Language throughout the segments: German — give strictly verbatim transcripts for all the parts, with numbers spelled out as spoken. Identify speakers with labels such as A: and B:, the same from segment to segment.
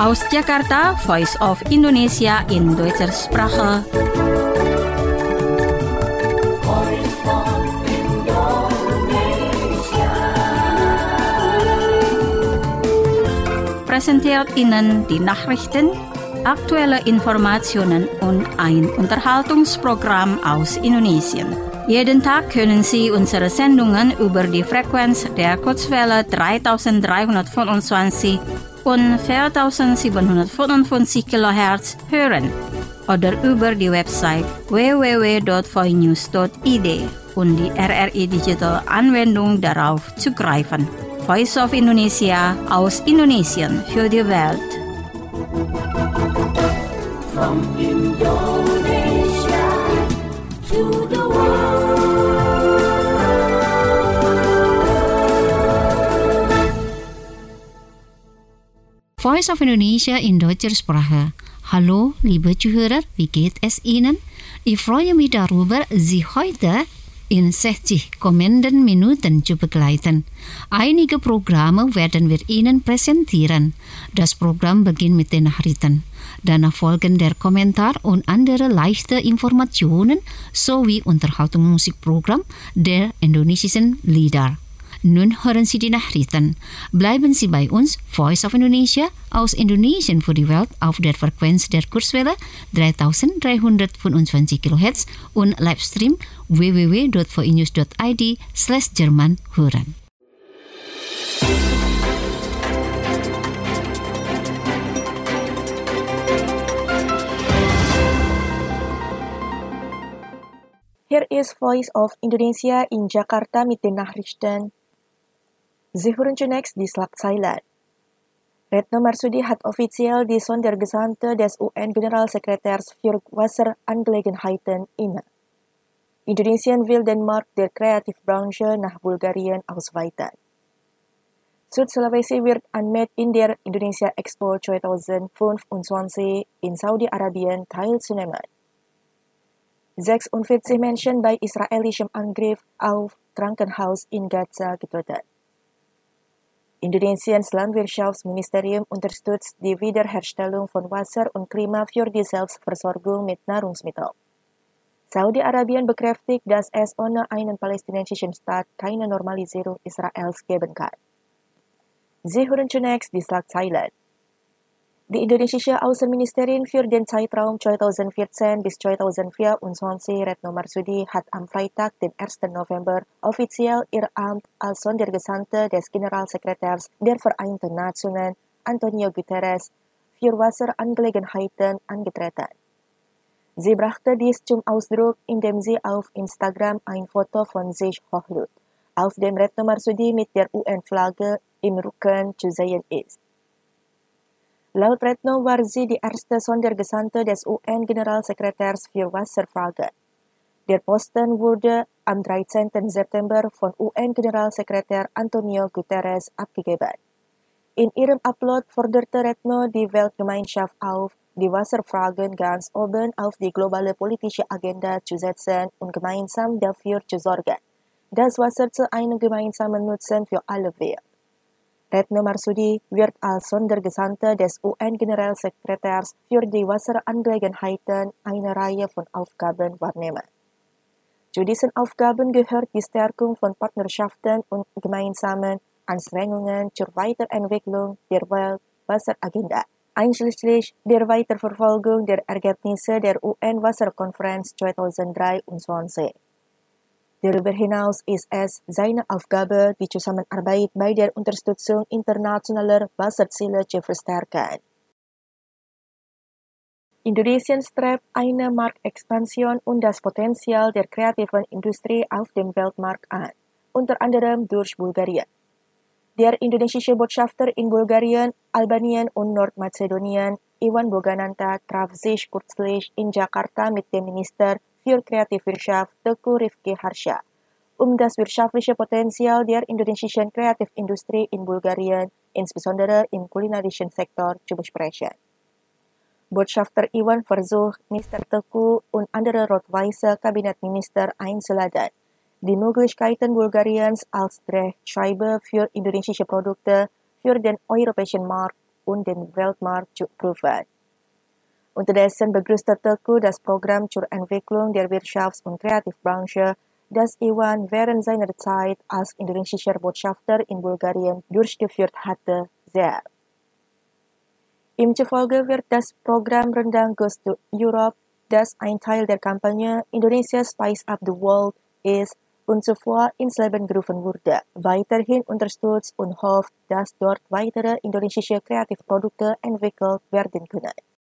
A: Aus Jakarta, Voice of Indonesia in Deutscher Sprache. Präsentiert Ihnen die Nachrichten, aktuelle Informationen und ein Unterhaltungsprogramm aus Indonesien. Jeden Tag können Sie unsere Sendungen über die Frequenz der Kurzwelle dreitausenddreihundertfünfundzwanzig und viertausendsiebenhundertfünfundfünfzig Kilohertz hören oder über die Website w w w punkt voinews punkt i d und die R R I Digital Anwendung darauf zugreifen. Voice of Indonesia aus Indonesien für die Welt.
B: From Indonesia to the world.
C: Voice of Indonesia in Deutscher Sprache. Hallo, liebe Zuhörer, wie geht es Ihnen? Ich freue mich darüber, Sie heute in sechzig kommenden Minuten zu begleiten. Einige Programme werden wir Ihnen präsentieren. Das Programm beginnt mit den Nachrichten. Danach folgen der Kommentar und andere leichte Informationen sowie Unterhaltungsmusikprogramm der indonesischen Lieder. Nun hören Sie die Nachrichten. Bleiben Sie bei uns, Voice of Indonesia, aus Indonesien für die Welt auf der Frequenz der Kurzwelle dreitausenddreihundertfünfundzwanzig Kilohertz und Livestream w w w punkt voinews punkt i d slash Jerman hören.
D: Here is Voice of Indonesia in Jakarta mit den Nachrichten. Sie hören zunächst die Schlagzeilen. Retno Marsudi hat offiziell die Sondergesandte des U N-Generalsekretärs für Wasserangelegenheiten inne. Indonesien will den Markt der Kreativbranche nach Bulgarien ausweiten. Süd Sulawesi wird an Made in der Indonesia Expo zweitausendfünfundzwanzig in Saudi-Arabien teilzunehmen. sechsundvierzig Menschen bei israelischem Angriff auf Krankenhaus in Gaza getötet. Indonesiens Landwirtschaftsministerium unterstützt die Wiederherstellung von Wasser und Klima für die Selbstversorgung mit Nahrungsmitteln. Saudi-Arabien bekräftigt, dass es ohne einen palästinensischen Staat keine Normalisierung Israels geben kann. Sie hören zunächst die Schlagzeilen. Die indonesische Außenministerin für den Zeitraum zweitausendvierzehn bis zweitausendvierundzwanzig, Retno Marsudi, hat am Freitag, den ersten November, offiziell ihr Amt als Sondergesandte des Generalsekretärs der Vereinten Nationen, Antonio Guterres, für Wasserangelegenheiten angetreten. Sie brachte dies zum Ausdruck, indem sie auf Instagram ein Foto von sich hochlud, auf dem Retno Marsudi mit der U N-Flagge im Rücken zu sehen ist. Laut Retno war sie die erste Sondergesandte des U N-Generalsekretärs für Wasserfragen. Der Posten wurde am dreizehnten September von U N-Generalsekretär Antonio Guterres abgegeben. In ihrem Upload forderte Retno die Weltgemeinschaft auf, die Wasserfragen ganz oben auf die globale politische Agenda zu setzen und gemeinsam dafür zu sorgen, dass Wasser zu einem gemeinsamen Nutzen für alle wird. Retno Marsudi wird als Sondergesandte des U N-Generalsekretärs für die Wasserangelegenheiten eine Reihe von Aufgaben wahrnehmen. Zu diesen Aufgaben gehört die Stärkung von Partnerschaften und gemeinsamen Anstrengungen zur Weiterentwicklung der Weltwasseragenda, einschließlich der Weiterverfolgung der Ergebnisse der U N-Wasserkonferenz zweitausenddreiundzwanzig. Darüber hinaus ist es seine Aufgabe, die Zusammenarbeit bei der Unterstützung internationaler Wasserziele zu verstärken. Indonesien strebt eine Marktexpansion und das Potenzial der kreativen Industrie auf dem Weltmarkt an, unter anderem durch Bulgarien. Der indonesische Botschafter in Bulgarien, Albanien und Nordmazedonien, Iwan Bogananta, traf sich kürzlich in Jakarta mit dem Minister für Kreativwirtschaft Teuku Rifki Harsha, um das wirtschaftliche Potenzial der indonesischen Kreativindustrie in Bulgarien, insbesondere im kulinarischen Sektor, zu besprechen. Botschafter Iwan versucht, Mister Teuku und andere rot-weiße Kabinettsminister einzuladen, die Möglichkeiten Bulgariens als Drehscheibe für indonesische Produkte für den europäischen Markt und den Weltmarkt zu prüfen. Unterdessen begrüßte Tölku das Programm zur Entwicklung der Wirtschafts- und Kreativbranche, das Iwan während seiner Zeit als indonesischer Botschafter in Bulgarien durchgeführt hatte, sehr. Ihm zufolge wird das Programm Rendang Goes to Europe, das ein Teil der Kampagne Indonesia Spice Up the World ist und zuvor ins Leben gerufen wurde, weiterhin unterstützt und hofft, dass dort weitere indonesische Kreativprodukte entwickelt werden können.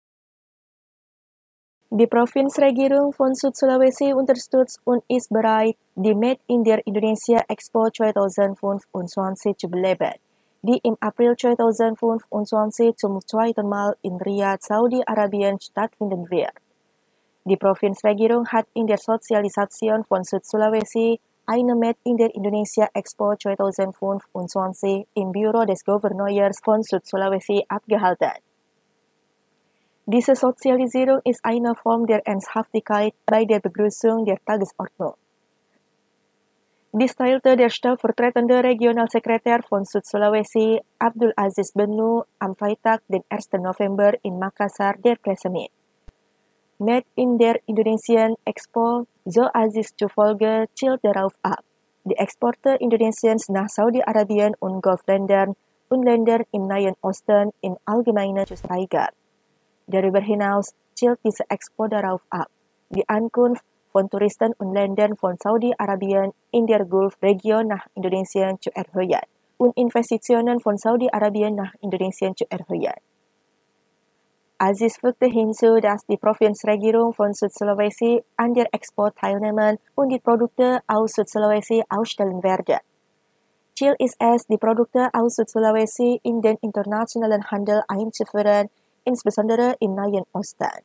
D: Die Provinzregierung von Süd-Sulawesi unterstützt und ist bereit, die Made in der Indonesia Expo zwanzig fünfundzwanzig zu beleben, die im April zwanzig fünfundzwanzig zum zweiten Mal in Riyadh, Saudi-Arabien stattfinden wird. Die Provinzregierung hat in der Sozialisation von Süd-Sulawesi eine Made in der Indonesia Expo zwanzig fünfundzwanzig im Büro des Gouverneurs von Süd-Sulawesi abgehalten. Diese Sozialisierung ist eine Form der Ernsthaftigkeit bei der Begrüßung der Tagesordnung. Dies teilte der stellvertretende Regionalsekretär von Süd-Sulawesi, Abdul Aziz Benu, am Freitag, den ersten November in Makassar der Presse mit. Made in der Indonesian Expo, so Aziz zufolge, zielt darauf ab, die Exporte Indonesiens nach Saudi-Arabien und Golfländern und Ländern im Nahen Osten im Allgemeinen zu steigern. Darüber hinaus zielt diese Expo darauf ab, die Ankunft von Touristen und Ländern von Saudi-Arabien in der Gulfregion nach Indonesien zu erhöhen und Investitionen von Saudi-Arabien nach Indonesien zu erhöhen. Aziz fügte hinzu, dass die Provinzregierung von Süd-Sulawesi an der Expo teilnehmen und die Produkte aus Süd-Sulawesi ausstellen werde. Ziel ist es, die Produkte aus Süd-Sulawesi in den internationalen Handel einzuführen, insbesondere im Nahen Osten.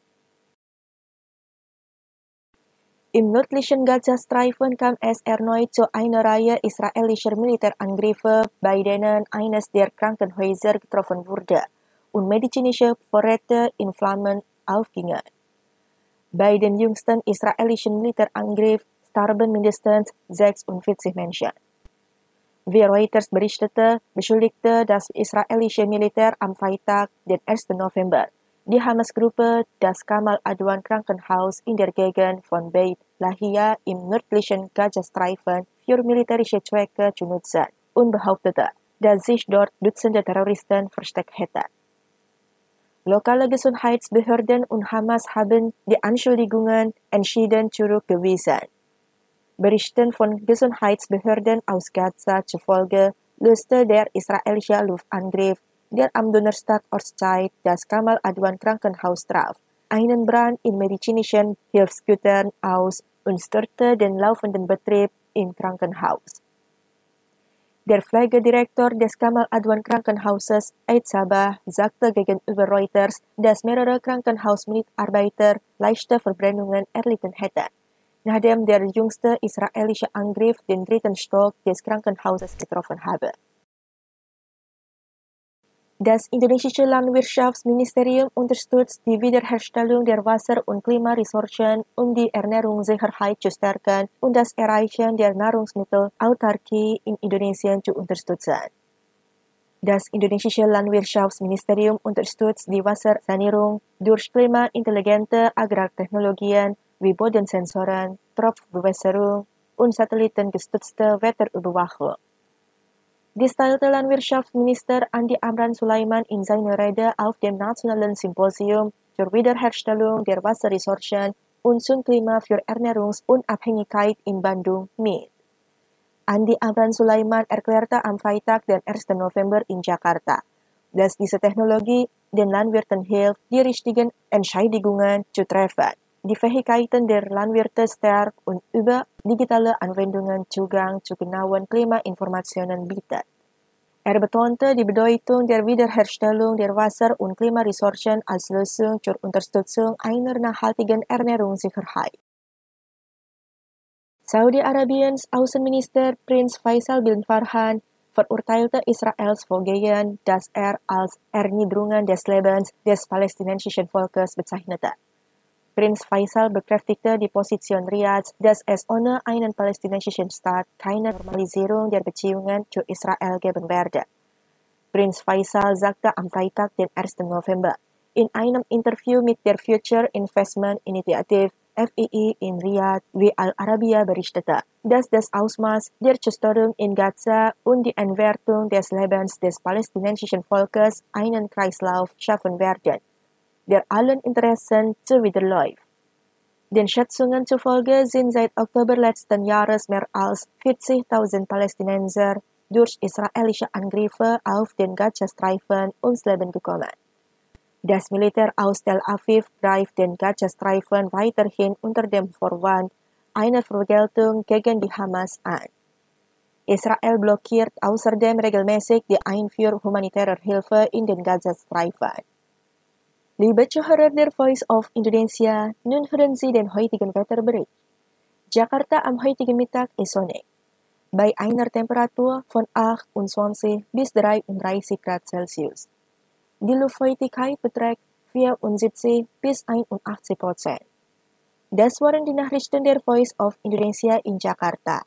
D: Im nördlichen Gazastreifen kam es erneut zu einer Reihe israelischer Militärangriffe, bei denen eines der Krankenhäuser getroffen wurde und medizinische Vorräte in Flammen aufgingen. Bei dem jüngsten israelischen Militärangriff starben mindestens sechsundvierzig Menschen. Wie Reuters berichtete, beschuldigte das israelische Militär am Freitag, den ersten November, die Hamas-Gruppe das Kamal Adwan Krankenhaus in der Gegend von Beit Lahia im nördlichen Gazastreifen für militärische Zwecke zu nutzen und behauptete, dass sich dort Dutzende Terroristen versteckt hätten. Lokale Gesundheitsbehörden und Hamas haben die Anschuldigungen entschieden zurückgewiesen. Berichten von Gesundheitsbehörden aus Gaza zufolge löste der israelische Luftangriff, der am Donnerstag Ortszeit das Kamal Adwan Krankenhaus traf, einen Brand in medizinischen Hilfsgütern aus und störte den laufenden Betrieb im Krankenhaus. Der Pflegedirektor des Kamal Adwan Krankenhauses, Eid Sabah, sagte gegenüber Reuters, dass mehrere Krankenhausmitarbeiter leichte Verbrennungen erlitten hätten, nachdem der jüngste israelische Angriff den dritten Stock des Krankenhauses getroffen habe. Das indonesische Landwirtschaftsministerium unterstützt die Wiederherstellung der Wasser- und Klimaressourcen, um die Ernährungssicherheit zu stärken und das Erreichen der Nahrungsmittelautarkie in Indonesien zu unterstützen. Das indonesische Landwirtschaftsministerium unterstützt die Wassersanierung durch klimaintelligente Agrartechnologien wie Bodensensoren, Tropfbewässerung und satellitengestützte Wetterüberwachung. Dies teilte Landwirtschaftsminister Andi Amran Sulaiman in seiner Rede auf dem Nationalen Symposium zur Wiederherstellung der Wasserressourcen und zum Klima für Ernährungsunabhängigkeit in Bandung mit. Andi Amran Sulaiman erklärte am Freitag, den ersten November in Jakarta, dass diese Technologie den Landwirten hilft, die richtigen Entscheidungen zu treffen, die Fähigkeiten der Landwirte stärkt und über digitale Anwendungen Zugang zu genauen Klimainformationen bietet. Er betonte die Bedeutung der Wiederherstellung der Wasser- und Klimaressourcen als Lösung zur Unterstützung einer nachhaltigen Ernährungssicherheit. Saudi-Arabiens Außenminister Prinz Faisal bin Farhan verurteilte Israels Vorgehen, das er als Erniedrigung des Lebens des palästinensischen Volkes bezeichnete. Prinz Faisal bekräftigte die Position Riyadhs, dass es ohne einen palästinensischen Staat keine Normalisierung der Beziehungen zu Israel geben werde. Prinz Faisal sagte am Freitag, den ersten November, in einem Interview mit der Future Investment Initiative F I I in Riyadh, wie Al Arabiya berichtete, dass das Ausmaß der Zerstörung in Gaza und die Entwertung des Lebens des palästinensischen Volkes einen Kreislauf schaffen werden, der allen Interessen zuwiderläuft. Den Schätzungen zufolge sind seit Oktober letzten Jahres mehr als vierzigtausend Palästinenser durch israelische Angriffe auf den Gazastreifen ums Leben gekommen. Das Militär aus Tel Aviv greift den Gazastreifen weiterhin unter dem Vorwand einer Vergeltung gegen die Hamas an. Israel blockiert außerdem regelmäßig die Einfuhr humanitärer Hilfe in den Gazastreifen. Liebe Zuhörer der Voice of Indonesia, nun hören Sie den heutigen Wetterbericht. Jakarta am heutigen Mittag ist sonnig, bei einer Temperatur von achtundzwanzig bis dreiunddreißig Grad Celsius. Die Luftfeuchtigkeit beträgt vierundsiebzig bis einundachtzig Prozent. Das waren die Nachrichten der Voice of Indonesia in Jakarta.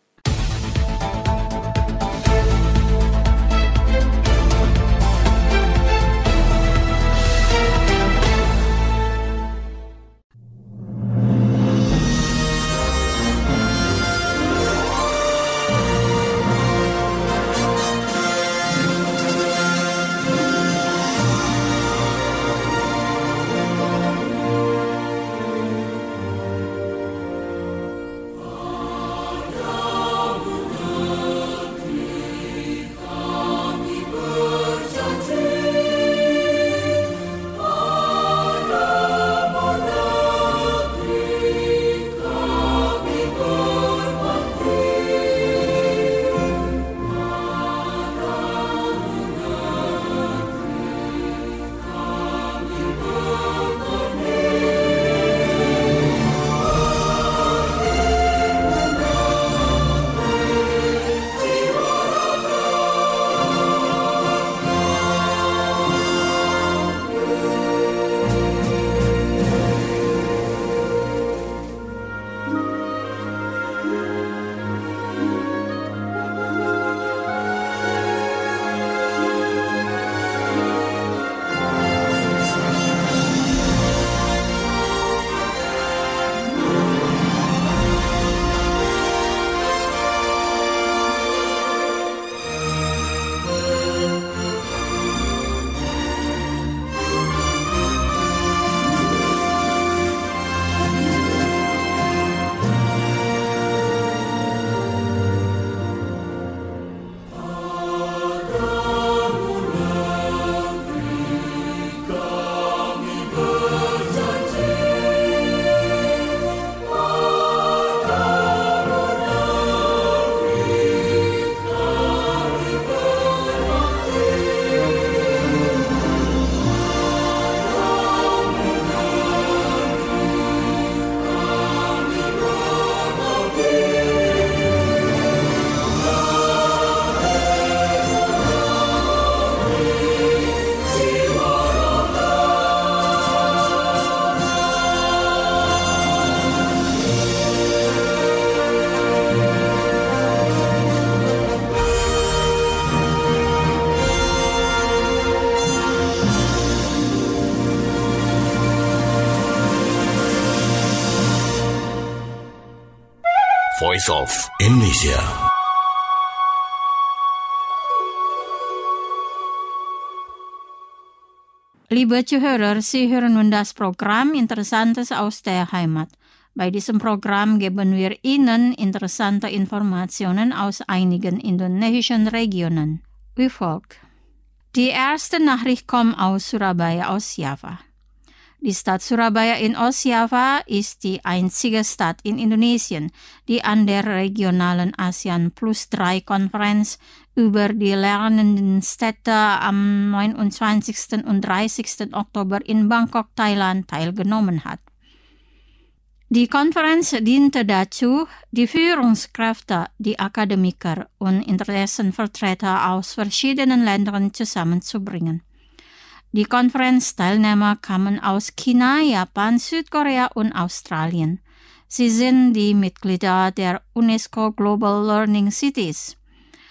E: Voice of Indonesia.
A: Liebe Zuhörer, Sie hören nun das Programm Interessantes aus der Heimat. Bei diesem Programm geben wir Ihnen interessante Informationen aus einigen indonesischen Regionen. Wie folgt. Die erste Nachricht kommt aus Surabaya aus Java. Die Stadt Surabaya in Ostjava ist die einzige Stadt in Indonesien, die an der regionalen ASEAN Plus drei Konferenz über die lernenden Städte am neunundzwanzigsten und dreißigsten Oktober in Bangkok, Thailand teilgenommen hat. Die Konferenz diente dazu, die Führungskräfte, die Akademiker und Interessenvertreter aus verschiedenen Ländern zusammenzubringen. Die Konferenzteilnehmer kamen aus China, Japan, Südkorea und Australien. Sie sind die Mitglieder der UNESCO Global Learning Cities.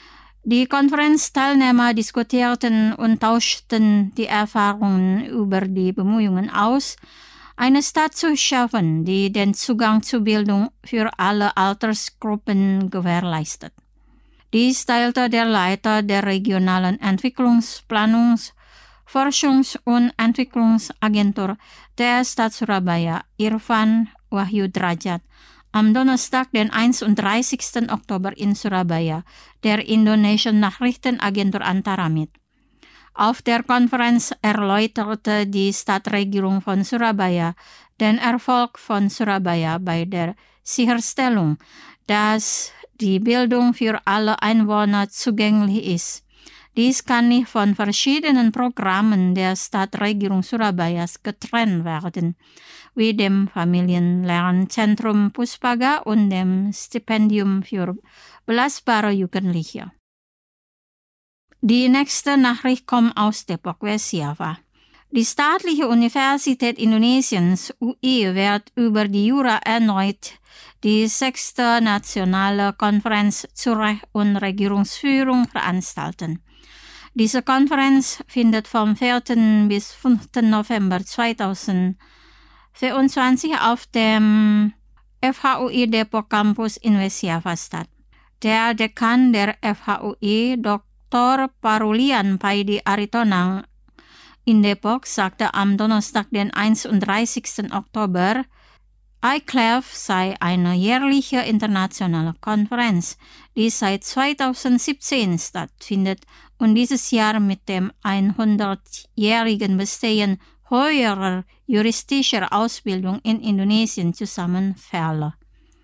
A: Die Konferenzteilnehmer diskutierten und tauschten die Erfahrungen über die Bemühungen aus, eine Stadt zu schaffen, die den Zugang zu Bildung für alle Altersgruppen gewährleistet. Dies teilte der Leiter der regionalen Entwicklungsplanungs-, Forschungs- und Entwicklungsagentur der Stadt Surabaya, Irfan Wahyu Drajat, am Donnerstag, den einunddreißigsten Oktober in Surabaya, der Indonesian Nachrichtenagentur Antara mit. Auf der Konferenz erläuterte die Stadtregierung von Surabaya den Erfolg von Surabaya bei der Sicherstellung, dass die Bildung für alle Einwohner zugänglich ist. Dies kann nicht von verschiedenen Programmen der Stadtregierung Surabayas getrennt werden, wie dem Familienlernzentrum Puspaga und dem Stipendium für belastbare Jugendliche. Die nächste Nachricht kommt aus Depok, West Java. Die Staatliche Universität Indonesiens, U I, wird über die Jura erneut die sechste nationale Konferenz zur Recht- und Regierungsführung veranstalten. Diese Konferenz findet vom vierten bis fünften November zweitausendvierundzwanzig auf dem F H U I Depok Campus in West Java statt. Der Dekan der F H U I, Doktor Parulian Paidi Aritonang in Depok, sagte am Donnerstag, den einunddreißigsten Oktober, I C L A F sei eine jährliche internationale Konferenz, die seit zweitausendsiebzehn stattfindet und dieses Jahr mit dem hundertjährigen Bestehen höherer juristischer Ausbildung in Indonesien zusammenfalle.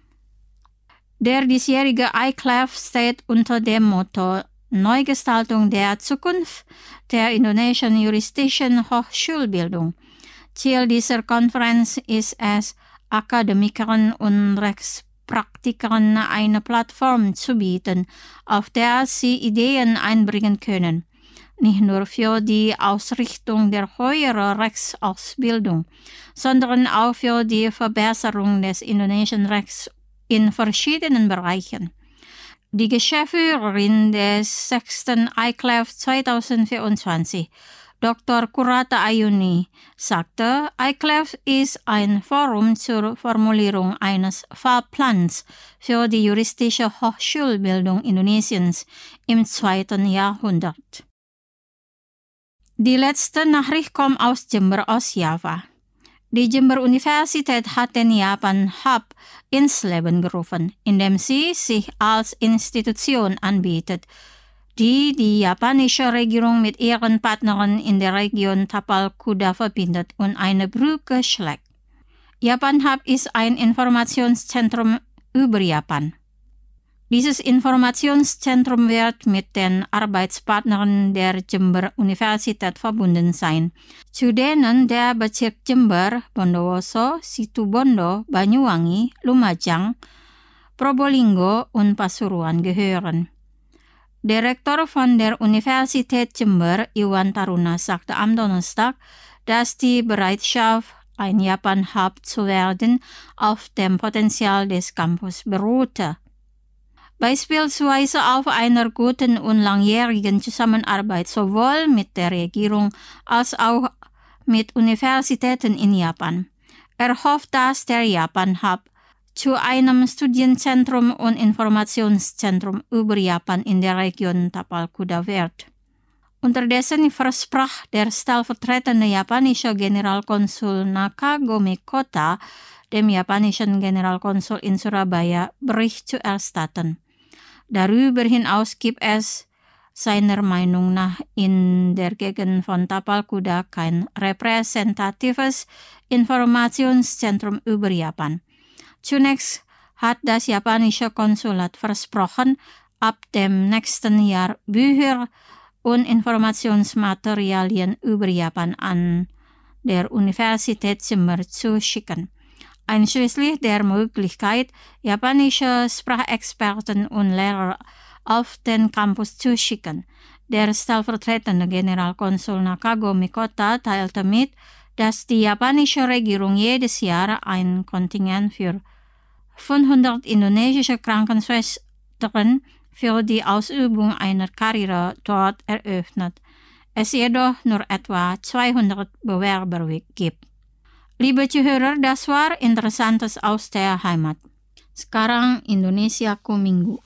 A: Der diesjährige I C L A F steht unter dem Motto Neugestaltung der Zukunft der indonesischen juristischen Hochschulbildung. Ziel dieser Konferenz ist es, Akademikern und Rechtspraktikern eine Plattform zu bieten, auf der sie Ideen einbringen können, nicht nur für die Ausrichtung der höheren Rechtsausbildung, sondern auch für die Verbesserung des indonesischen Rechts in verschiedenen Bereichen. Die Geschäftsführerin des sechsten I C L A F zweitausendvierundzwanzig, Doktor Kurata Ayuni, sagte, I C L A F ist ein Forum zur Formulierung eines Fahrplans für die juristische Hochschulbildung Indonesiens im zweiten Jahrhundert. Die letzte Nachricht kommt aus Jember, Ostjava. Die Jember Universität hat den Japan Hub ins Leben gerufen, indem sie sich als Institution anbietet, die die japanische Regierung mit ihren Partnern in der Region Tapal Kuda verbindet und eine Brücke schlägt. Japan Hub ist ein Informationszentrum über Japan. Dieses Informationszentrum wird mit den Arbeitspartnern der Jember Universität verbunden sein, zu denen der Bezirk Jember, Bondowoso, Situbondo, Banyuwangi, Lumajang, Probolinggo und Pasuruan gehören. Direktor von der Universität Jember, Iwan Taruna, sagte am Donnerstag, dass die Bereitschaft, ein Japan-Hub zu werden, auf dem Potenzial des Campus beruhte. Beispielsweise auf einer guten und langjährigen Zusammenarbeit sowohl mit der Regierung als auch mit Universitäten in Japan. Er hofft, dass der Japan-Hub zu einem Studienzentrum und Informationszentrum über Japan in der Region Tapal Kuda wird. Unterdessen versprach der stellvertretende japanische Generalkonsul Nakagome Kota dem japanischen Generalkonsul in Surabaya Bericht zu erstatten. Darüber hinaus gibt es seiner Meinung nach in der Gegend von Tapal Kuda kein repräsentatives Informationszentrum über Japan. Zunächst hat das japanische Konsulat versprochen, ab dem nächsten Jahr Bücher und Informationsmaterialien über Japan an der Universität Jember zu schicken, einschließlich der Möglichkeit, japanische Sprachexperten und Lehrer auf den Campus zu schicken. Der stellvertretende Generalkonsul Nakagome Kota teilte mit, dass die japanische Regierung jedes Jahr ein Kontingent für fünfhundert indonesische Krankenschwestern für die Ausübung einer Karriere dort eröffnet, es jedoch nur etwa zweihundert Bewerber gibt. Liebe Zuhörer, das war Interessantes aus der Heimat. Sekarang Indonesiaku Minggu.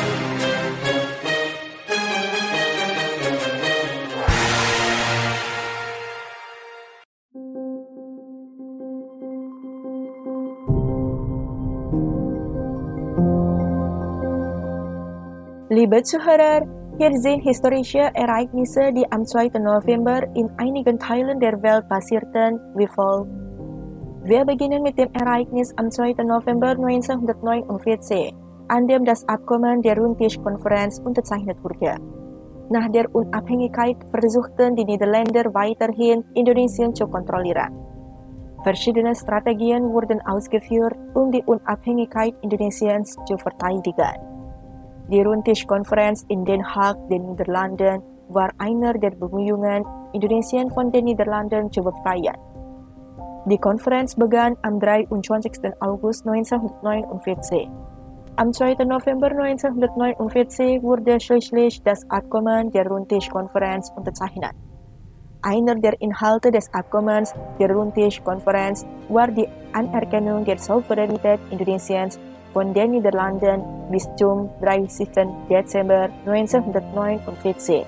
D: Liebe Zuhörer, hier sind historische Ereignisse, die am zweiten November in einigen Teilen der Welt passierten, wie folgt. Wir beginnen mit dem Ereignis am zweiten November neunzehnhundertneunundvierzig, an dem das Abkommen der Rundtischkonferenz unterzeichnet wurde. Nach der Unabhängigkeit versuchten die Niederländer weiterhin, Indonesien zu kontrollieren. Verschiedene Strategien wurden ausgeführt, um die Unabhängigkeit Indonesiens zu verteidigen. Die Rundtischkonferenz in Den Haag, den Niederlanden, war einer der Bemühungen, Indonesien von den Niederlanden zu befreien. Die Konferenz begann am dreiundzwanzigsten August neunzehnhundertneunundvierzig. Am zweiten November neunzehnhundertneunundvierzig wurde schließlich das Abkommen der Rundtischkonferenz unterzeichnet. Einer der Inhalte des Abkommens der Rundtischkonferenz war die Anerkennung der Souveränität Indonesiens von den Niederlanden bis zum dreißigsten Dezember neunzehnhundertneunundvierzig.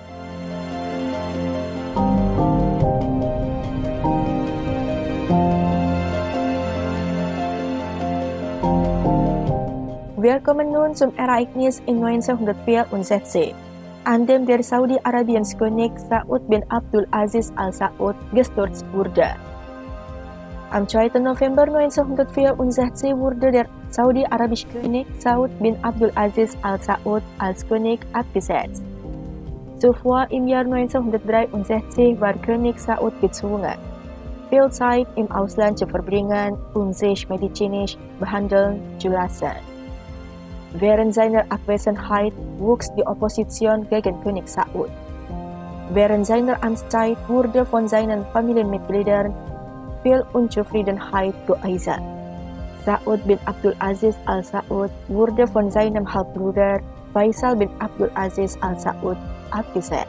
D: Wir kommen nun zum Ereignis in neunzehnhundertvierundsechzig, an dem der Saudi-Arabiens-König Saud bin Abdul Aziz Al Saud gestürzt wurde. Am zweiten November neunzehnhundertvierundsechzig wurde der saudi-arabische König Saud bin Abdul Aziz Al Saud als König abgesetzt. Zuvor im Jahr neunzehnhundertdreiundsechzig war König Saud gezwungen, viel Zeit im Ausland zu verbringen und sich medizinisch behandeln zu lassen. Während seiner Abwesenheit wuchs die Opposition gegen König Saud. Während seiner Amtszeit wurde von seinen Familienmitgliedern viel Unzufriedenheit geäußert. Saud bin Abdul Aziz Al Saud wurde von seinem Halbbruder Faisal bin Abdul Aziz Al Saud abgesetzt.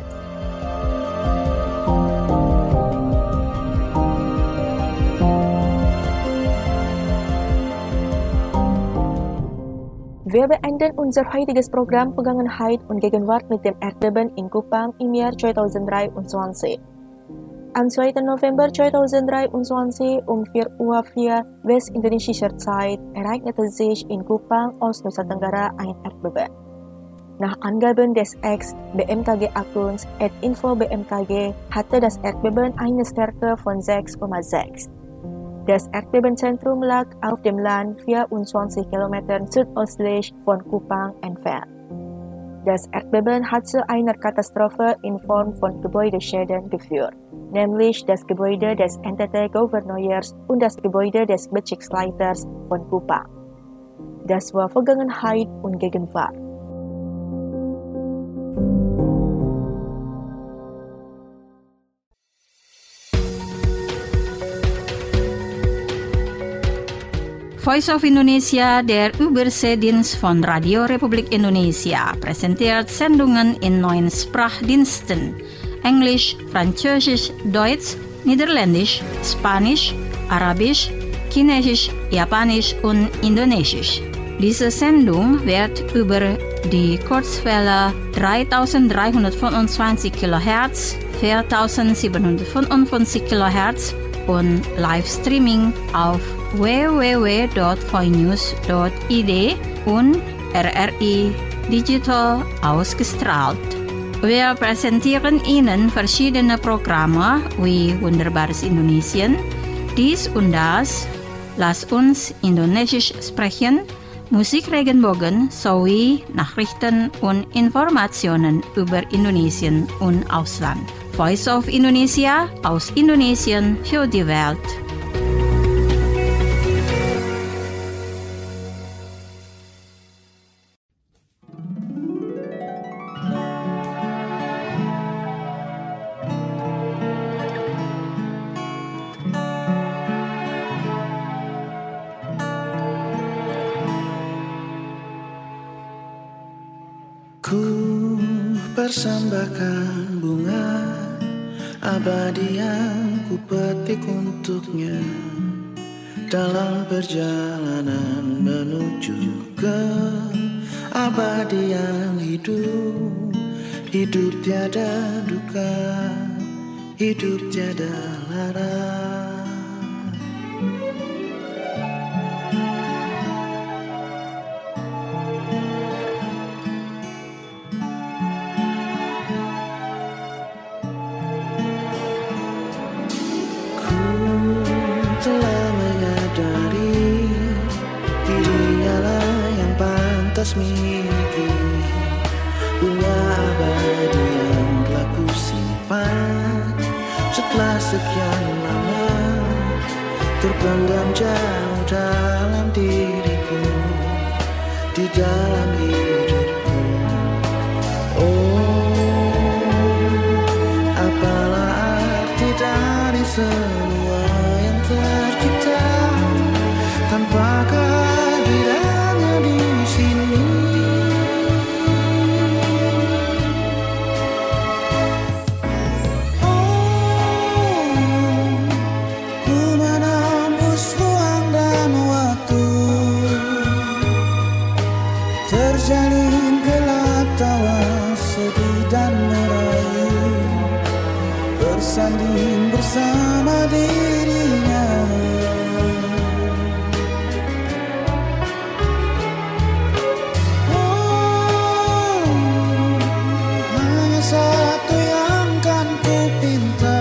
D: Wir beenden unser heutiges Programm Vergangenheit und Gegenwart mit dem Erdbeben in Kupang im Jahr zweitausenddreiundzwanzig. Am zweiten November zweitausenddreiundzwanzig um vier Uhr vier westindonesischer Zeit ereignete sich in Kupang, Ost-Nusa Tenggara, ein Erdbeben. Nach Angaben des Ex-B M K G-Akkuns at Info B M K G hatte das Erdbeben eine Stärke von sechs Komma sechs. Das Erdbebenzentrum lag auf dem Land vierundzwanzig Kilometer südöstlich von Kupang entfernt. Das Erdbeben hat zu einer Katastrophe in Form von Gebäudeschäden geführt, nämlich das Gebäude des N T T-Gouverneurs und das Gebäude des Bezirksleiters von Kupang. Das war Vergangenheit und Gegenwart.
A: Voice of Indonesia, der Überseedienst von Radio Republik Indonesia, präsentiert Sendungen in neun Sprachdiensten: Englisch, Französisch, Deutsch, Niederländisch, Spanisch, Arabisch, Chinesisch, Japanisch und Indonesisch. Diese Sendung wird über die Kurzwelle dreitausenddreihundertfünfundzwanzig Kilohertz, viertausendsiebenhundertfünfundfünfzig Kilohertz und Livestreaming auf w w w Punkt voinews Punkt i d und R R I Digital ausgestrahlt. Wir präsentieren Ihnen verschiedene Programme wie Wunderbares Indonesien, dies und das, Lass uns Indonesisch sprechen, Musikregenbogen sowie Nachrichten und Informationen über Indonesien und Ausland. Voice of Indonesia aus Indonesien für die Welt.
E: Ku persembahkan bunga abadi yang ku petik untuknya dalam perjalanan menuju ke abadi yang hidup. Hidup tiada duka, hidup tiada lara. Telah menyadari dirinya lah yang pantas miliki bunga abadi yang telah ku simpan setelah sekian lama terpendam jauh dalam diriku, di dalam hidupku. Oh, apalah arti dari semua yang tercipta tanpa kehadirannya di sini. Oh, ku menembus ruang dan waktu, terjalin gelap tawa sedih dan merayu, bersanding bersama dirinya. Oh, hanya satu yang kan ku pinta,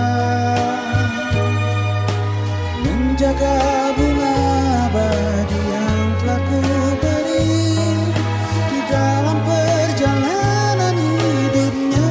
E: menjaga bunga abadi yang telah ku beri di dalam perjalanan hidupnya.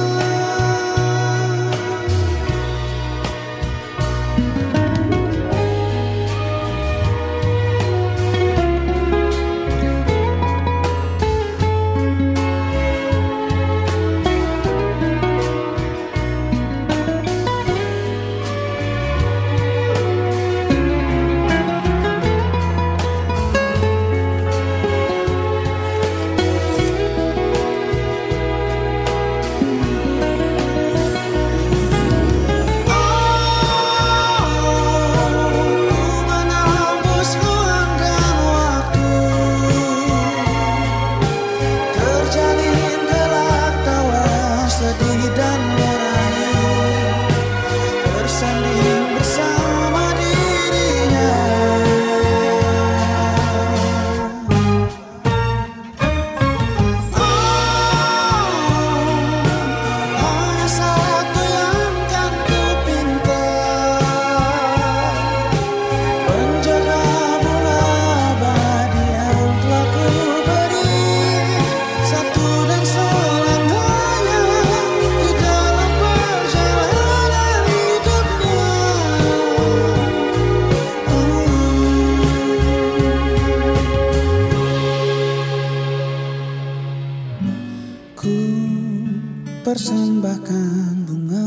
E: Persembahkan bunga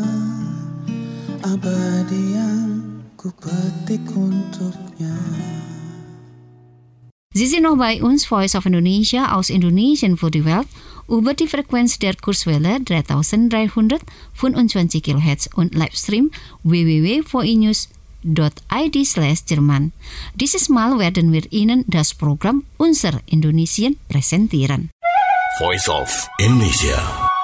E: abadi yang ku petik untuknya.
C: Sie sind noch bei uns, Voice of Indonesia aus Indonesien für die Welt, über die Frequenz der Kurzwelle dreitausenddreihundertfünfundzwanzig Kilohertz und Livestream w w w punkt v i news punkt i d slash Jerman. Dieses Mal werden wir Ihnen das Programm Unser Indonesien präsentieren.
F: Voice of Indonesia.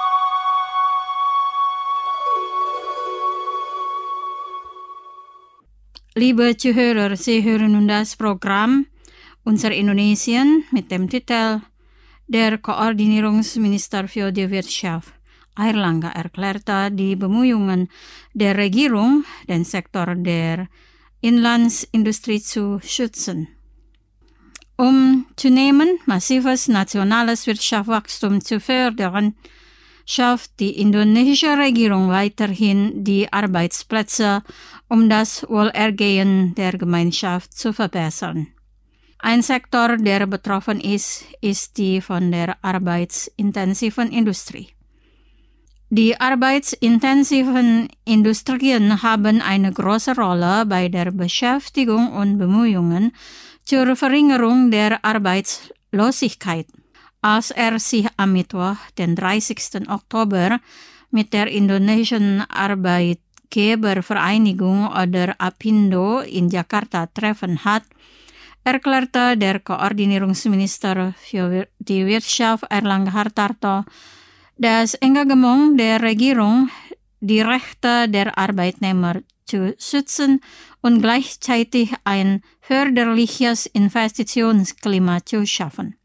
A: Liebe Zuhörer, Sie hören nun das Programm Unser Indonesien mit dem Titel Der Koordinierungsminister für die Wirtschaft, Airlangga, erklärte die Bemühungen der Regierung, den Sektor der Inlandsindustrie zu schützen. Um zunehmend massives nationales Wirtschaftswachstum zu fördern, schafft die indonesische Regierung weiterhin die Arbeitsplätze, um das Wohlergehen der Gemeinschaft zu verbessern. Ein Sektor, der betroffen ist, ist die von der arbeitsintensiven Industrie. Die arbeitsintensiven Industrien haben eine große Rolle bei der Beschäftigung und Bemühungen zur Verringerung der Arbeitslosigkeit. als er sich am Mittwoch, den dreißigsten Oktober, mit der Indonesian Arbeitgebervereinigung oder APindo in Jakarta treffen hat, erklärte der Koordinierungsminister für die Wirtschaft Airlangga Hartarto, das Engagement der Regierung, die Rechte der Arbeitnehmer zu schützen und gleichzeitig ein förderliches Investitionsklima zu schaffen.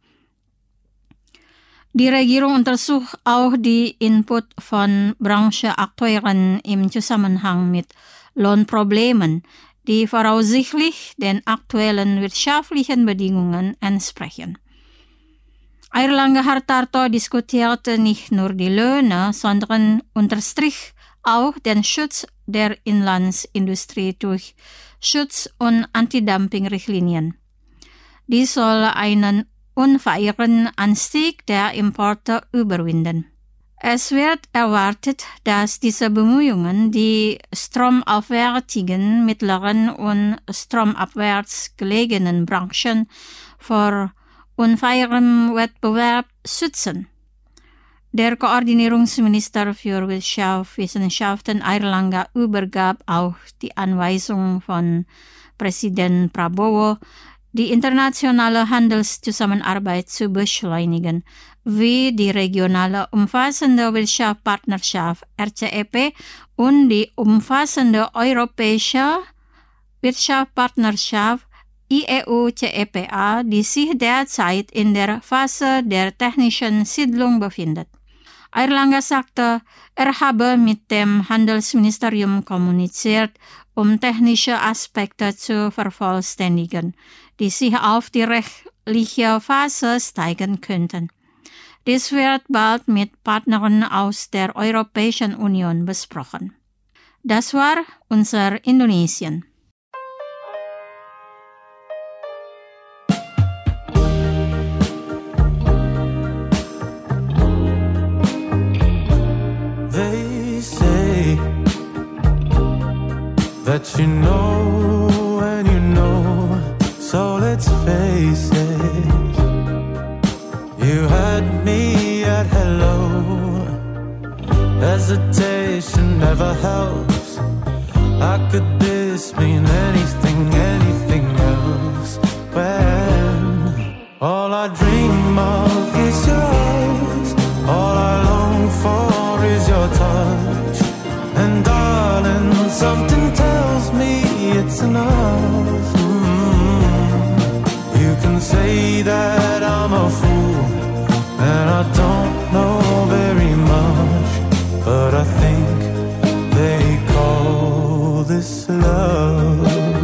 A: Die Regierung untersucht auch die Input von Brancheakteuren im Zusammenhang mit Lohnproblemen, die voraussichtlich den aktuellen wirtschaftlichen Bedingungen entsprechen. Airlangga Hartarto diskutierte nicht nur die Löhne, sondern unterstrich auch den Schutz der Inlandsindustrie durch Schutz- und Antidumping-Richtlinien. Dies soll einen unfairen Anstieg der Importe überwinden. Es wird erwartet, dass diese Bemühungen die stromaufwärtigen mittleren und stromabwärts gelegenen Branchen vor unfairem Wettbewerb schützen. Der Koordinierungsminister für Wirtschaftswissenschaften Airlangga übergab auch die Anweisung von Präsident Prabowo, die internationale Handelszusammenarbeit zu beschleunigen, wie die regionale umfassende Wirtschaftspartnerschaft R C E P und die umfassende europäische Wirtschaftspartnerschaft I E U C E P A, die sich derzeit in der Phase der technischen Siedlung befindet. Airlangga sagte, er habe mit dem Handelsministerium kommuniziert, um technische Aspekte zu vervollständigen, die sich auf die rechtliche Phase steigen könnten. Dies wird bald mit Partnern aus der Europäischen Union besprochen. Das war unser Indonesien.
E: They say that you know and you know, so let's face it. You had me at hello. Hesitation never helps. How could this mean anything, anything else? When all I dream of is your eyes, all I long for is your touch. And darling, something tells me it's enough. Mm. You can say that I'm a fool and I don't know very much, but I think they call this love.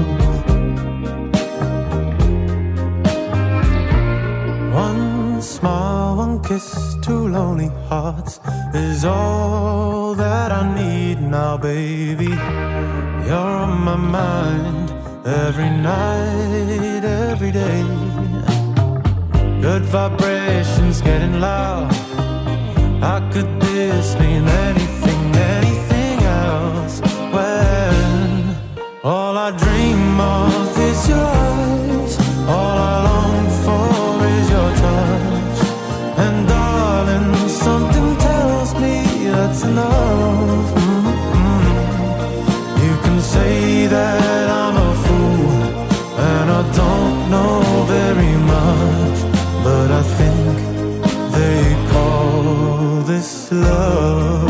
E: One smile, one kiss, two lonely hearts is all that I need now, baby. You're on my mind every night, every day. Good vibrations getting loud. How could this mean anything, anything else? When all I dream of is your eyes, all I long for is your touch. And darling, something tells me that's enough. Mm-hmm. You can say that I'm a fool and I don't know very much, but I think they call this love.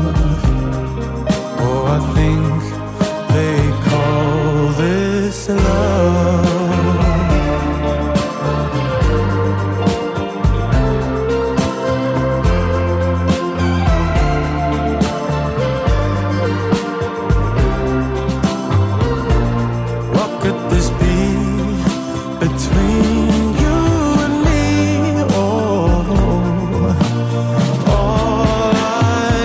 E: Oh, I think they call this love. What could this be between you and me? Oh, all I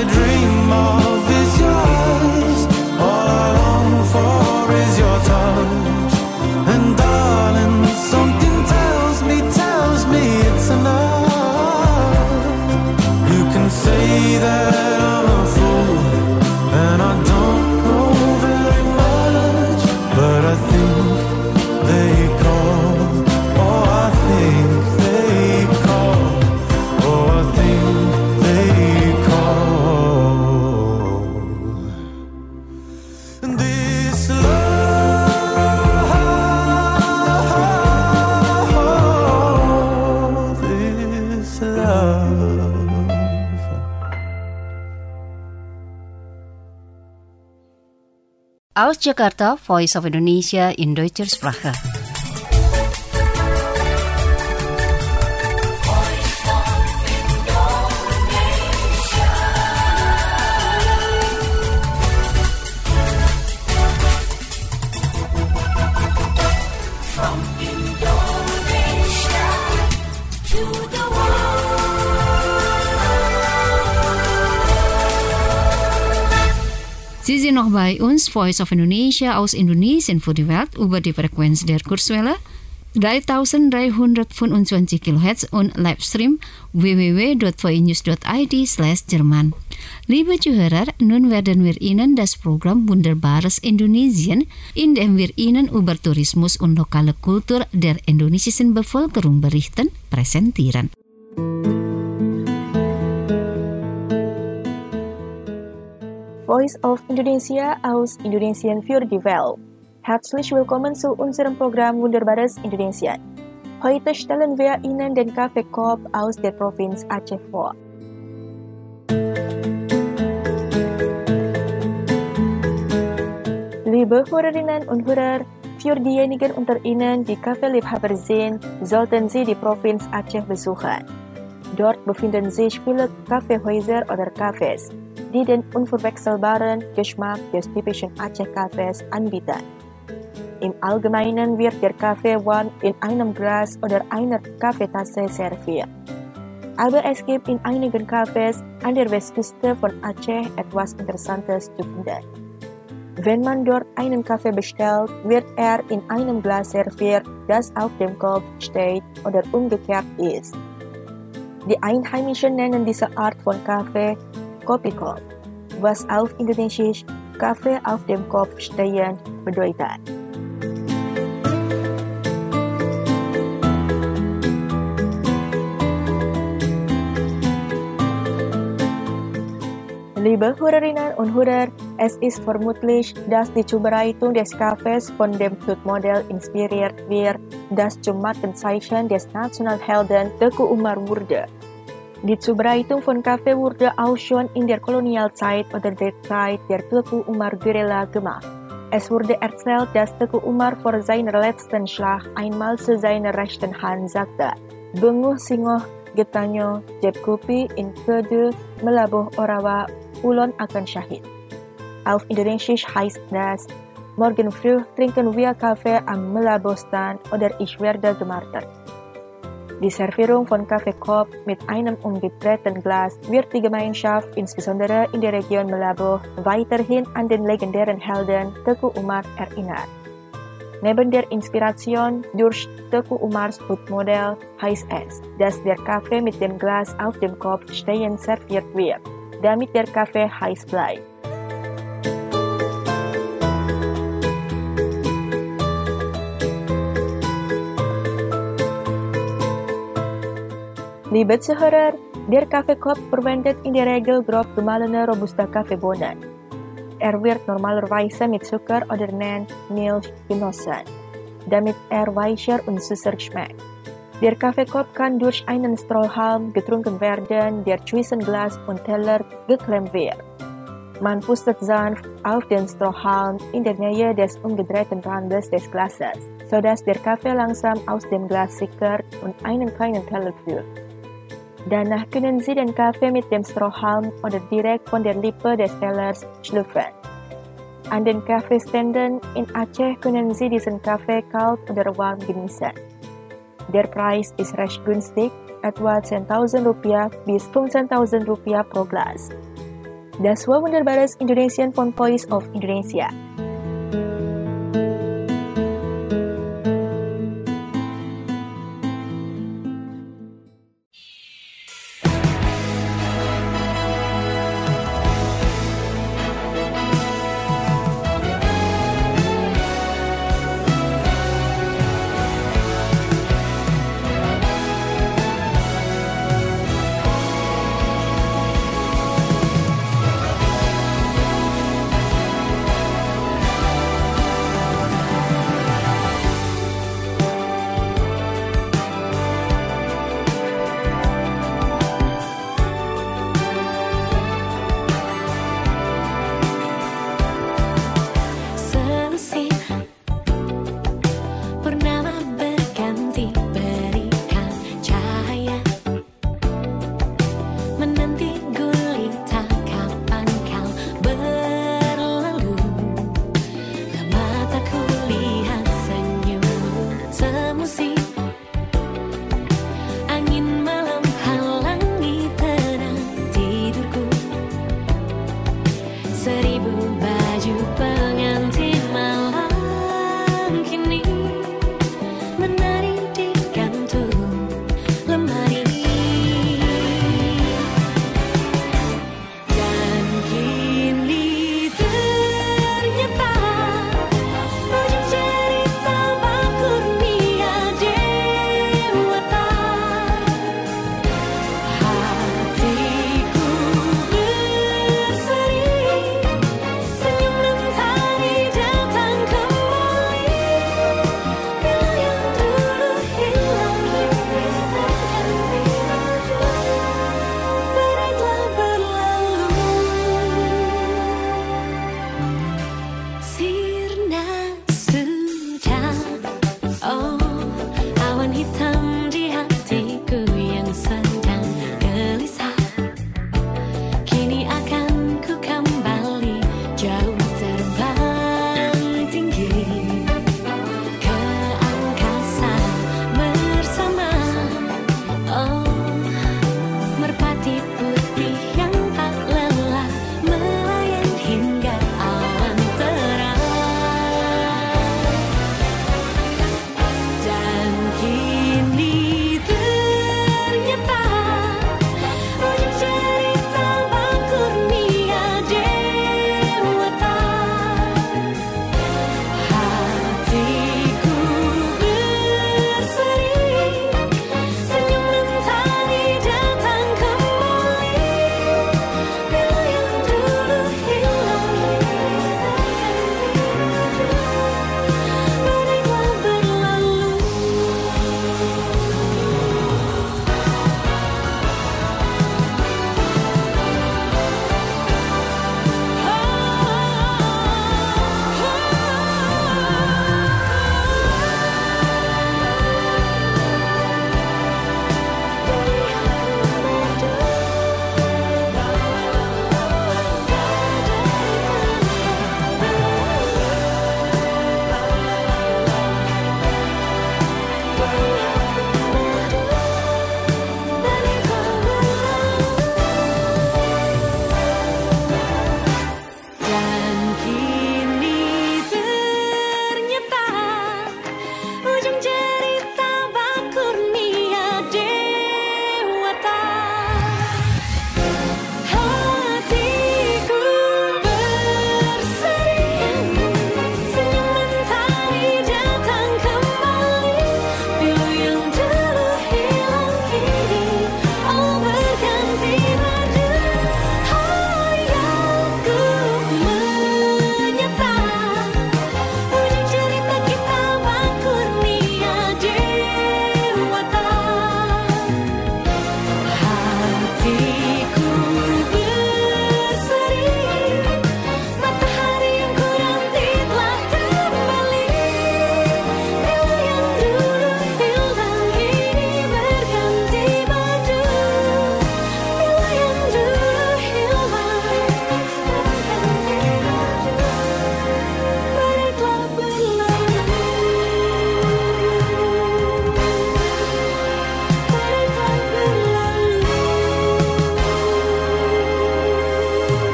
C: Aus Jakarta, Voice of Indonesia in Deutscher Sprache. Sie sind noch bei uns, Voice of Indonesia aus Indonesien für die Welt über die Frequenz der Kurzwelle dreitausenddreihundertfünfundzwanzig Kilohertz und Livestream w w w punkt voinews punkt i d slash Jerman. Liebe Zuhörer, nun werden wir Ihnen das Programm Wunderbares Indonesien, in dem wir Ihnen über Tourismus und lokale Kultur der indonesischen Bevölkerung berichten, präsentieren.
D: Voice of Indonesia aus Indonesien für die Welt. Herzlich willkommen zu unserem Programm Wunderbares Indonesien. Heute stellen wir Ihnen den Kaffeekorb aus der Provinz Aceh vor. Liebe Hörerinnen und Hörer, für diejenigen unter Ihnen, die Kaffeeliebhaber sind, sollten Sie die Provinz Aceh besuchen. Dort befinden sich viele Kaffeehäuser oder Cafés, die den unverwechselbaren Geschmack des typischen Aceh-Kaffees anbieten. Im Allgemeinen wird der Kaffee warm in einem Glas oder einer Kaffeetasse serviert. Aber es gibt in einigen Cafés an der Westküste von Aceh etwas Interessantes zu finden. Wenn man dort einen Kaffee bestellt, wird er in einem Glas serviert, das auf dem Kopf steht oder umgekehrt ist. Die Einheimischen nennen diese Art von Kaffee Kopi-Kop, was auf Indonesisch Kaffee auf dem Kopf stehen bedeutet. Liebe Hörerinnen und Hörer, es ist vermutlich, dass die Zubereitung des Kaffees von dem Flutmodell inspiriert wird, das zum Markenzeichen des Nationalhelden Teuku Umar wurde. Die Zubereitung von Kaffee wurde auch schon in der Kolonialzeit oder der Zeit der Teuku Umar Guerilla gemacht. Es wurde erzählt, dass Teuku Umar vor seiner letzten Schlacht einmal zu seiner rechten Hand sagte, "Benguh singoh getanyo jeb kopi in kede melabuh orawa ulon akan syahid." Auf Indonesisch heißt das, morgen früh trinken wir Kaffee am Melabuhstand oder ich werde gemartert. Die Servierung von Kaffeekorb mit einem umgedrehten Glas wird die Gemeinschaft, insbesondere in der Region Melabuh, weiterhin an den legendären Helden Teuku Umar erinnert. Neben der Inspiration durch Teuku Umars Flutmodell heißt es, dass der Kaffee mit dem Glas auf dem Kopf stehend serviert wird, damit der Kaffee heiß bleibt. Liebe Zuhörer, der Kaffeekorb verwendet in der Regel grob gemahlene robusta Kaffeebohnen. Er wird normalerweise mit Zucker oder Milch genossen, damit er weicher und süßer schmeckt. Der Kaffeekorb kann durch einen Strohhalm getrunken werden, der zwischen Glas und Teller geklemmt wird. Man pustet sanft auf den Strohhalm in der Nähe des umgedrehten Randes des Glases, sodass der Kaffee langsam aus dem Glas sickert und einen kleinen Teller füllt. Danach können Sie den Kaffee mit dem Strohhalm oder direkt von der Lippe des Tellers schlürfen. An den Kaffeeständen in Aceh können Sie diesen Kaffee kalt oder warm genießen. Der Preis ist recht günstig, etwa zehntausend Rupiah bis fünfzehntausend Rupiah pro Glas. Das war Wunderbares Indonesien von Voice of Indonesia.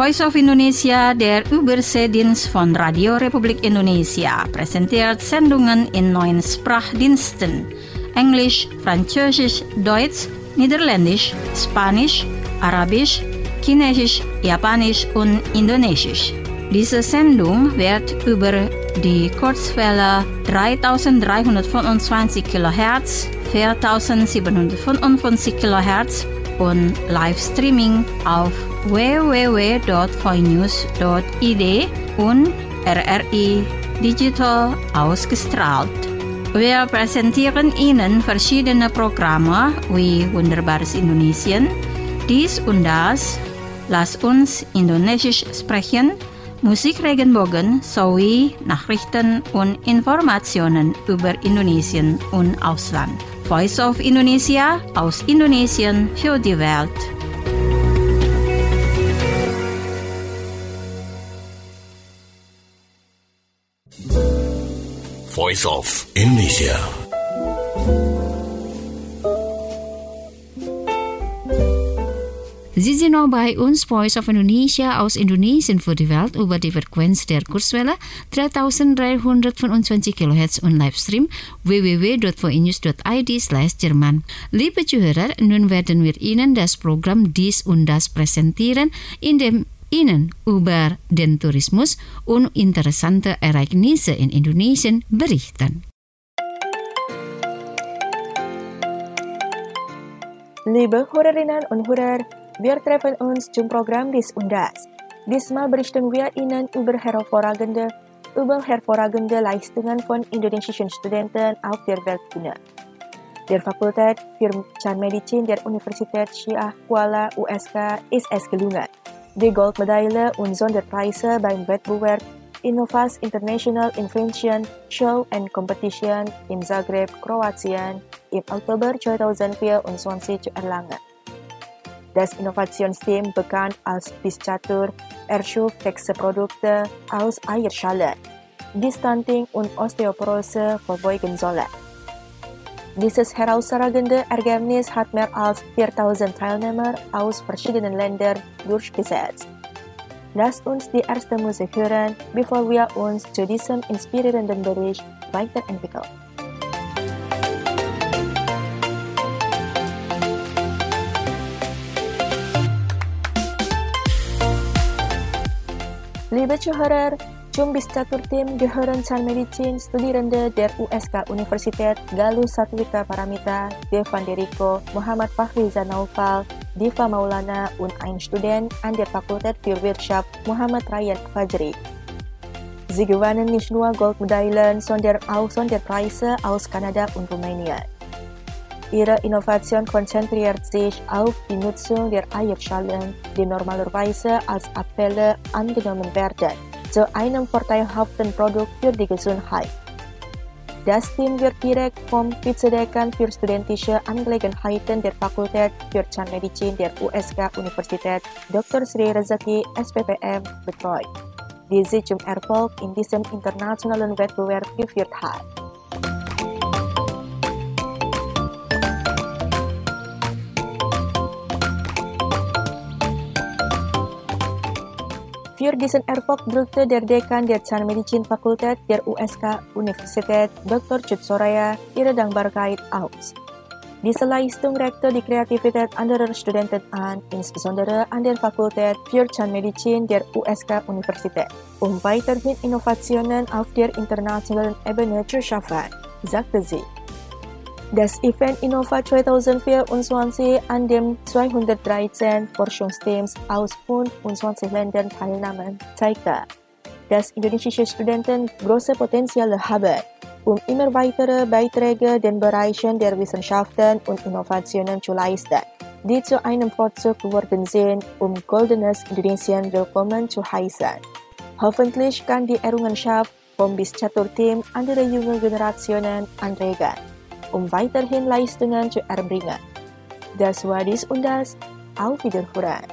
A: Voice of Indonesia, der Überseedienst von Radio Republik Indonesia, präsentiert Sendungen in neun Sprachdiensten: Englisch, Französisch, Deutsch, Niederländisch, Spanisch, Arabisch, Chinesisch, Japanisch und Indonesisch. Diese Sendung wird über die Kurzwelle dreitausenddreihundertfünfundzwanzig Kilohertz, viertausendsiebenhundertfünfundfünfzig Kilohertz und Livestreaming auf w w w punkt voinews punkt i d und R R I Digital ausgestrahlt. Wir präsentieren Ihnen verschiedene Programme wie Wunderbares Indonesien, dies und das, Lass uns Indonesisch sprechen, Musikregenbogen sowie Nachrichten und Informationen über Indonesien und Ausland. Voice of Indonesia aus Indonesien für die Welt.
F: Voice of Indonesia.
C: Sie sind noch bei uns, Voice of Indonesia aus Indonesien für die Welt über die Frequenz der Kurzwelle dreitausenddreihundertfünfundzwanzig Kilohertz und Livestream w w w punkt voinews punkt i d slash Jerman. Liebe Zuhörer, nun werden wir Ihnen das Programm Dies und Das präsentieren, in dem Ihnen über den Tourismus und interessante Ereignisse in Indonesien berichten.
D: Liebe Hörerinnen und Hörer, wir treffen uns zum Programm Dies und Das. Diesmal berichten wir Ihnen über hervorragende, über hervorragende Leistungen von indonesischen Studenten auf der Weltbühne. Der Fakultät für Zahnmedizin der Universität Syiah Kuala U S K ist es gelungen, die Goldmedaille und Sonderpreise beim Wettbewerb Innovas International Invention Show and Competition in Zagreb, Kroatien im Oktober zweitausendvierundzwanzig zu erlangen. Das Innovationsteam, bekannt als BIScatur, erschuf Textilprodukte aus Eierschalen, die Stunting und Osteoporose vorbeugen sollen. Dieses herausragende Ergebnis hat mehr als viertausend Teilnehmer aus verschiedenen Ländern durchgesetzt. Lasst uns die erste Musik hören, bevor wir uns zu diesem inspirierenden Bericht weiterentwickeln. Liebe Zuhörer, zum BIScatur-Team gehören Zahnmedizin-Studierende der U S K Universität Galuh Satwika Paramita, Devan Deriko, Muhammad Fahri Zanaufal, Diva Maulana und ein Student an der Fakultät für Wirtschaft, Muhammad Ryan Fajri. Sie gewannen nicht nur Goldmedaillen, sondern auch Sonderpreise aus Kanada und Rumänien. Ihre Innovation konzentriert sich auf die Nutzung der Eierschalen, die normalerweise als Abfälle angenommen werden, zu einem vorteilhaften Produkt für die Gesundheit. Das Team wird direkt vom Vizedekan für studentische Angelegenheiten der Fakultät für Zahnmedizin der U S K Universität, Doktor Sri Rezeki S P P M, betreut, die sie zum Erfolg in diesem internationalen Wettbewerb geführt hat. Für diesen Erfolg drückte der Dekan der Zahnmedizin-Fakultät der U S K Universität, Doktor Cut Soraya, ihre Dankbarkeit aus. Diese Leistung regte die Kreativität anderer Studenten an, insbesondere an der Fakultät für Zahnmedizin der U S K Universität, um weiterhin Innovationen auf der internationalen Ebene zu schaffen, sagte sie. Das Event Innova zweitausendvierundzwanzig, an dem zweihundertdreizehn Forschungsteams aus fünfundzwanzig Ländern teilnahmen, zeigte, dass indonesische Studenten große Potenziale haben, um immer weitere Beiträge den Bereichen der Wissenschaften und Innovationen zu leisten, die zu einem Vorzug geworden sind, um goldenes Indonesien willkommen zu heißen. Hoffentlich kann die Errungenschaft vom BIScatur-Team andere junge Generationen anregen, um weiterhin Leistungen zu erbringen. Das war dies und das. Auf Wiederhören.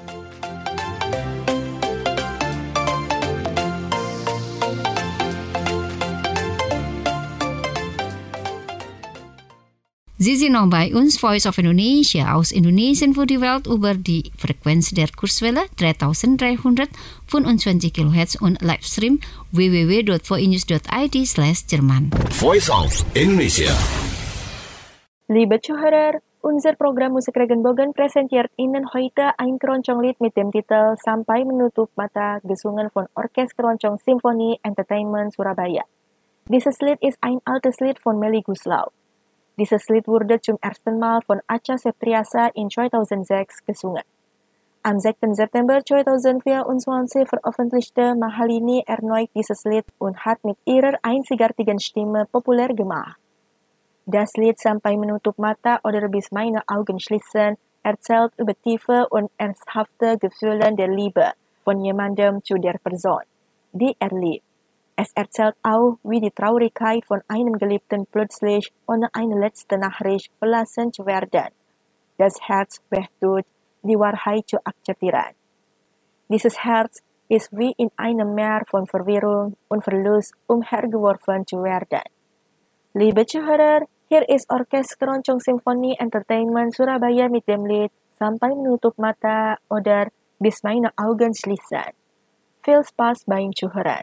C: Sie sind noch bei uns, Voice of Indonesia, aus Indonesien für die Welt über die Frequenz der Kurzwelle dreitausenddreihundertfünfundzwanzig Kilohertz und Livestream w w w dot voinews dot i d slash Jerman.
F: Voice of Indonesia.
D: Liebe Zuhörer, unser Programm Musik Regenbogen präsentiert Ihnen heute ein Keroncong-Lied mit dem Titel Sampai Menutup Mata, gesungen von Orkes Keroncong Symphony Entertainment Surabaya. Dieses Lied ist ein altes Lied von Melly Guslau. Dieses Lied wurde zum ersten Mal von Acha Septriasa in zweitausendsechs gesungen. Am sechsten September zweitausendvierundzwanzig veröffentlichte Mahalini erneut dieses Lied und hat mit ihrer einzigartigen Stimme populär gemacht. Das Lied Sampai Menutup Mata oder Bis meine Augen schließen erzählt über tiefe und ernsthafte Gefühle der Liebe von jemandem zu der Person, die er liebt. Es erzählt auch, wie die Traurigkeit von einem Geliebten plötzlich ohne eine letzte Nachricht verlassen zu werden. Das Herz wehtut, die Wahrheit zu akzeptieren. Dieses Herz ist wie in einem Meer von Verwirrung und Verlust umhergeworfen zu werden. Liebe Zuhörer, hier ist Orkes Keroncong Symphony Entertainment Surabaya mit dem Lied Sampai Menutup Mata oder Bis meine Augen schließen. Viel Spaß beim Zuhören.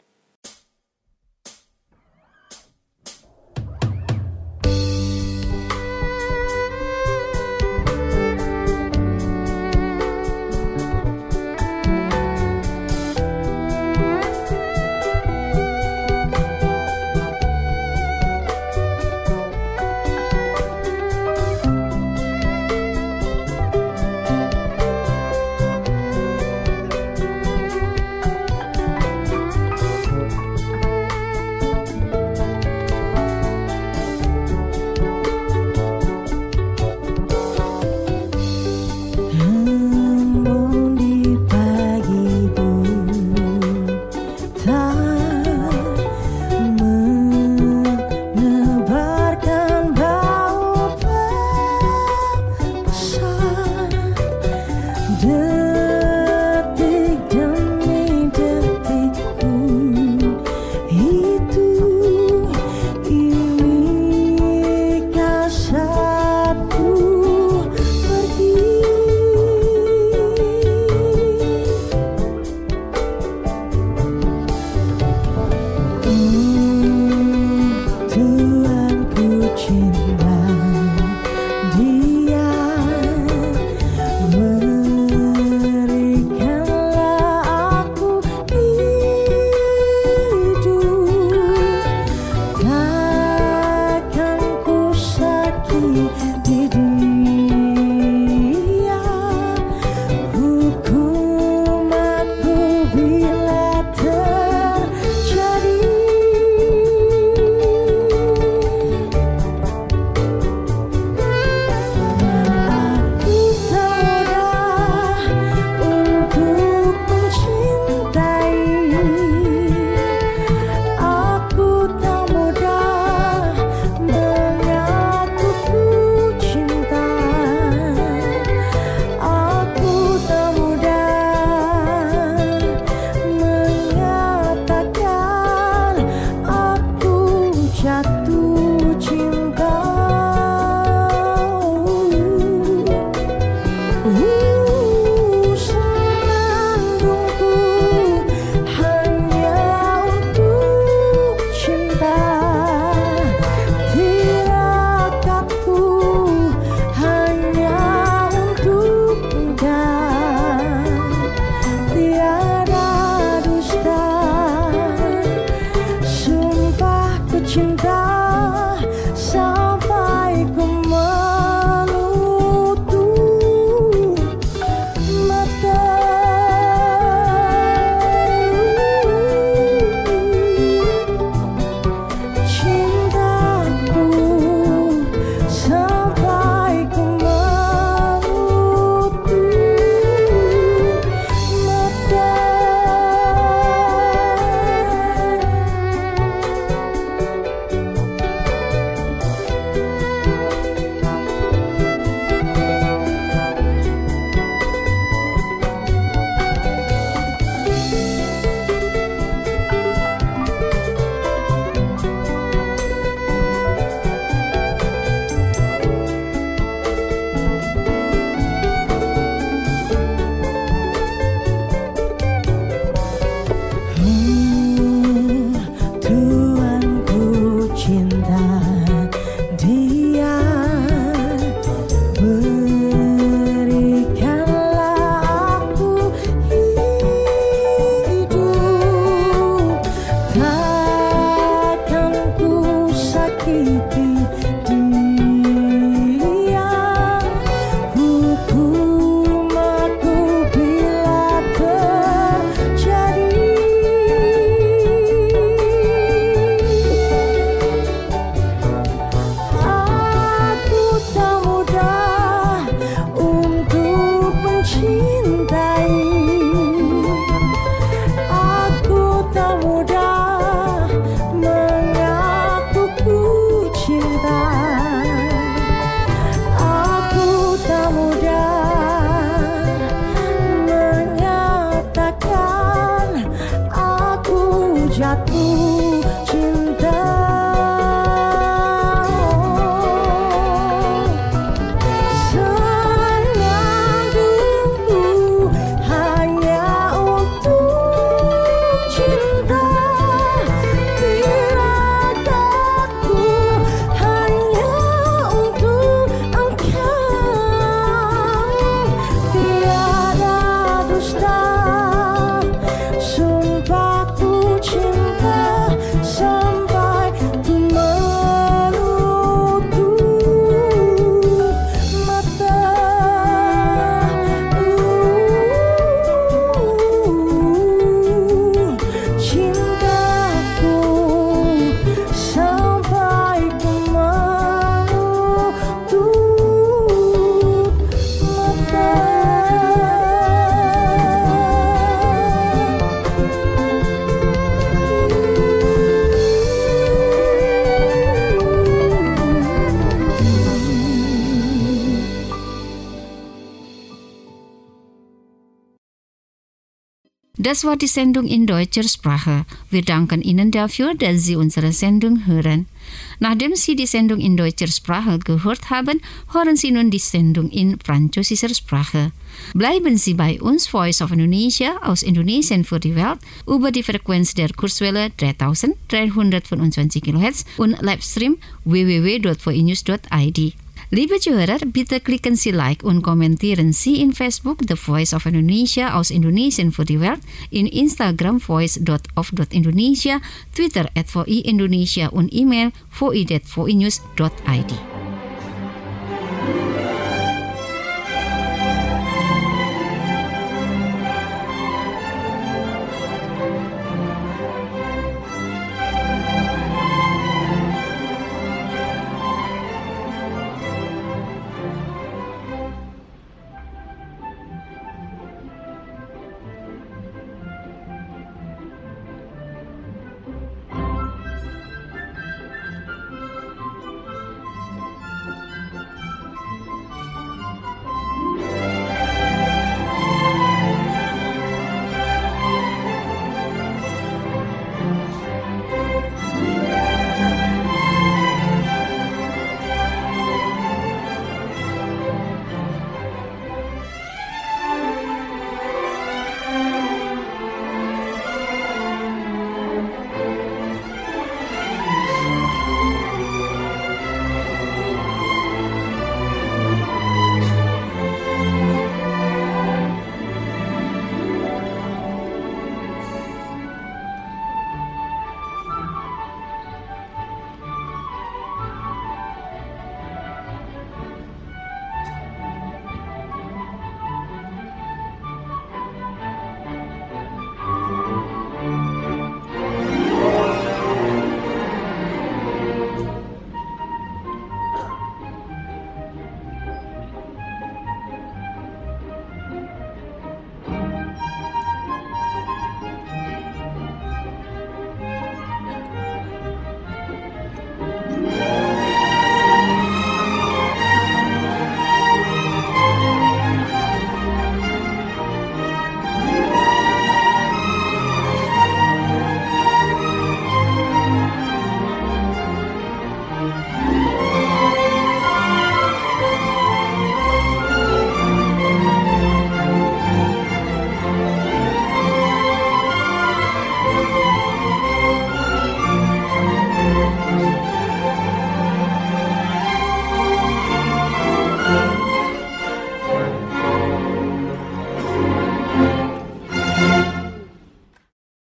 C: Das war die Sendung in deutscher Sprache. Wir danken Ihnen dafür, dass Sie unsere Sendung hören. Nachdem Sie die Sendung in deutscher Sprache gehört haben, hören Sie nun die Sendung in französischer Sprache. Bleiben Sie bei uns, Voice of Indonesia aus Indonesien für die Welt, über die Frequenz der Kurzwelle dreitausenddreihundertfünfundzwanzig Kilohertz und Livestream w w w dot v i news dot i d. Liebe Zuhörer, bitte klicken Sie Like und kommentieren Sie in Facebook The Voice of Indonesia aus Indonesien für die Welt, in Instagram voice dot of dot indonesia, Twitter at V I Indonesia und E-Mail v i at v i news dot i d.